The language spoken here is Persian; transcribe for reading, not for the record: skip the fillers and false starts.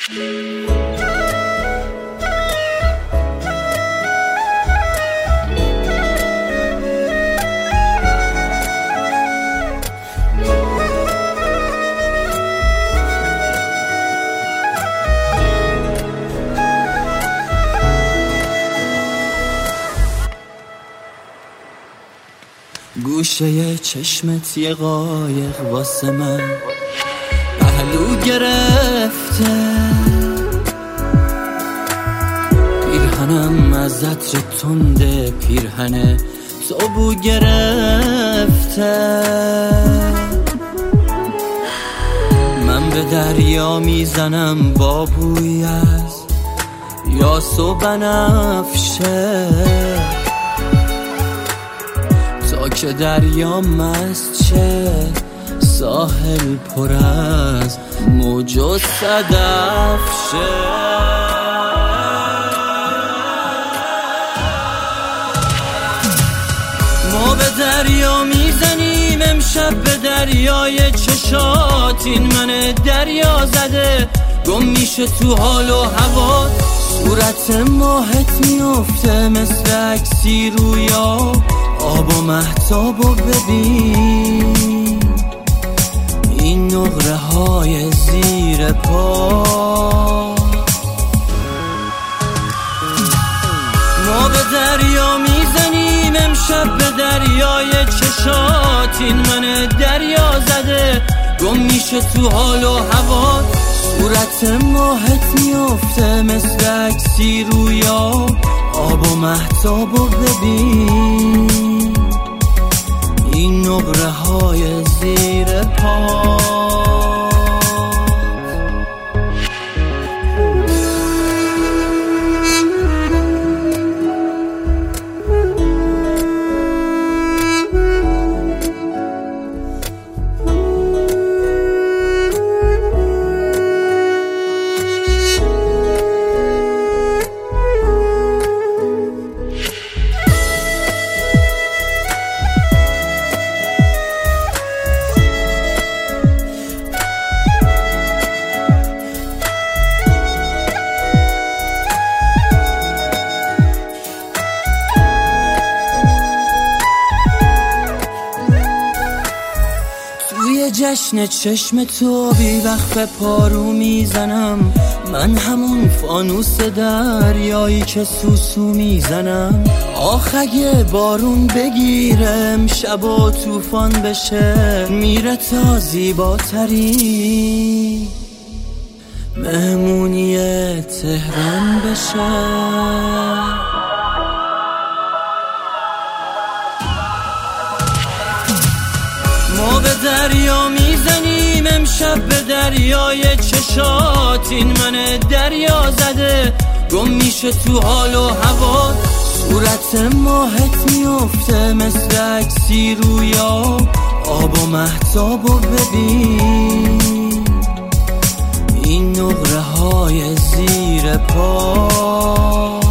گوشه چشمت یه قایق واسه من پهلو گرفته، پیرهنم از عطر تنده پیرهن تو بو گرفته. من به دریا میزنم با بوی از یاس و بنفشه، تا که دریا مست شه ساحل پر از موج و صدف شه. ما به دریا میزنیم امشب به دریای چشات، این من دریا زده گم میشه تو حال و هوا، صورت ماهت میفته مثل عکسی رویا، آب و مهتابو ببین این نقره های زیر پا. ما به دریا میزنیم امشب به دریای چشات، این من دریا زده گم میشه تو حال و هوا، صورت ماهت میفته مثل عکسی رویا، آب و مهتابو ببین این نقره های زیر پا. جشن چشم تو بی وقت پارو میزنم، من همون فانوس دریایی که سوسو میزنم. آخ اگه بارون بگیرم شب و طوفان بشه، میره تا زیباتری مهمونی تهران بشه. ما به دریا میزنیم امشب به دریای چشات، این من دریا زده گم میشه تو حال و هوا، صورت ماهت میفته مثل عکسی رویا، آب و مهتابو ببین این نقره های زیر پا.